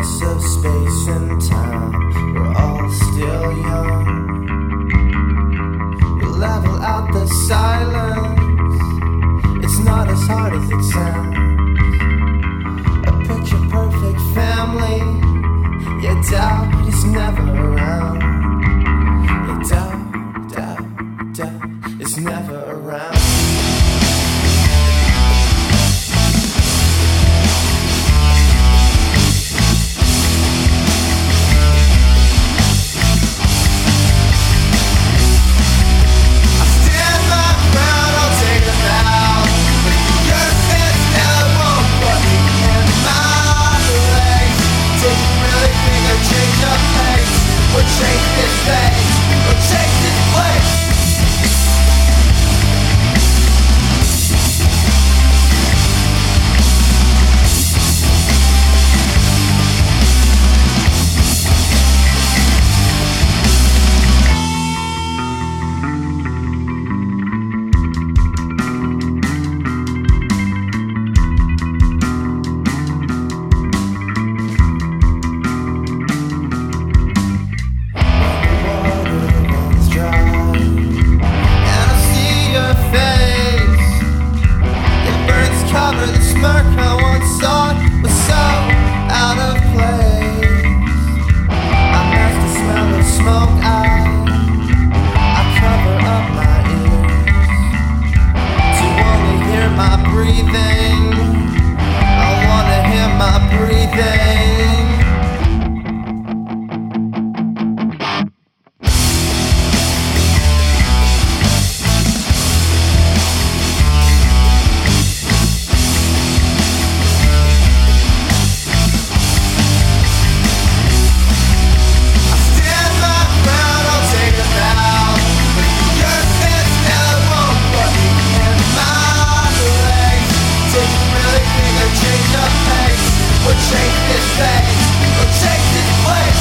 limits of space and time. We're all still young. We level out the silence. It's not as hard as it sounds. A picture perfect family. Yeah, doubt is never around. Yeah, doubt is never around. Change this face, or change this place. The smirk I once saw was so out of place. I mask the smell of smoke. I cover up my ears to only hear my breathing. I wanna hear my breathing. Change this face, or change this place.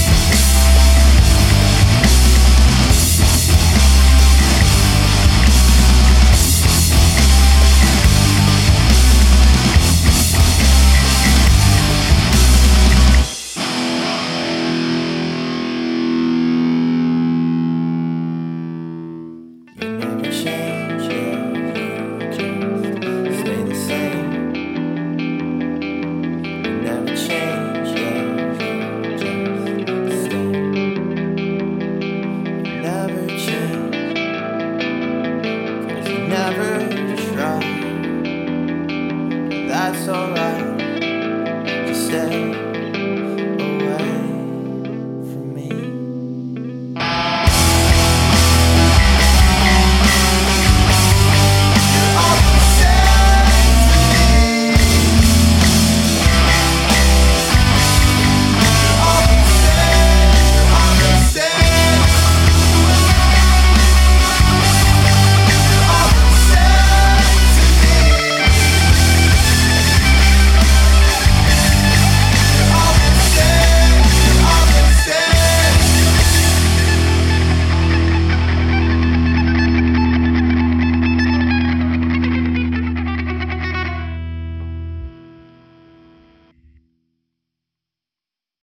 You never change, you just stay the same. Never change, yeah, just stay. Never change, 'cause you never try. That's alright, just stay.